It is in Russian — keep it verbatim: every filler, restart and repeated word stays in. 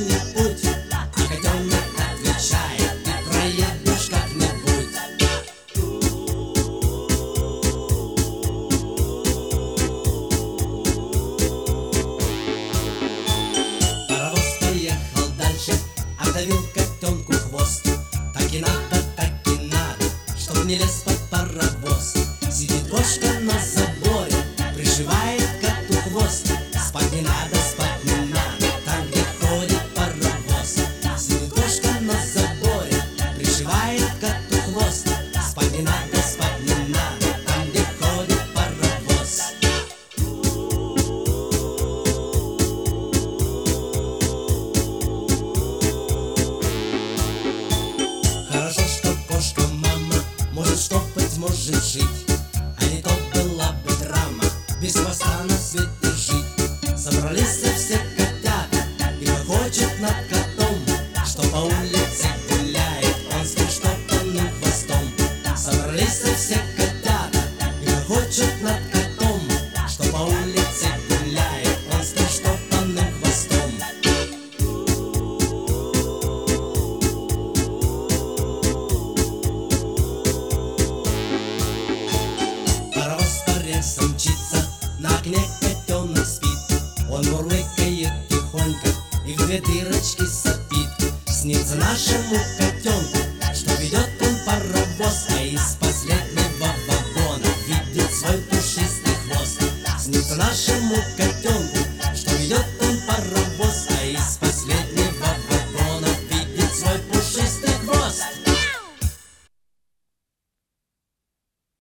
что-нибудь, а котенок отвечает: ты проедешь как-нибудь. Паровоз поехал дальше, отдавил котенку хвост. Так и надо, так и надо, чтоб не лез под паровоз. Сидит кошка на заборе, пришивает коту хвост. Спать не надо, спать не надо, там, где ходит паровоз. Сидит кошка на заборе, пришивает коту хвост. Спать не надо, спать не надо, там, где ходит паровоз. Хорошо, что кошка-мама может штопать, может жить, а не то была бы драма без хвоста на свете жить. Собрались все котята и хохочут над котом, что по улице гуляет он с приштопанным хвостом. Собрались все котята и хохочут над котом, что по улице гуляет он с приштопанным хвостом. Паровоз по рельсам мчится, на окне котенок спит. Он мурлыкает тихонько и в две дырочки сопит. Снится нашему котенку, что ведет он паровоз, а из последнего вагона видит свой пушистый хвост. Снится нашему котенку, что ведет он паровоз,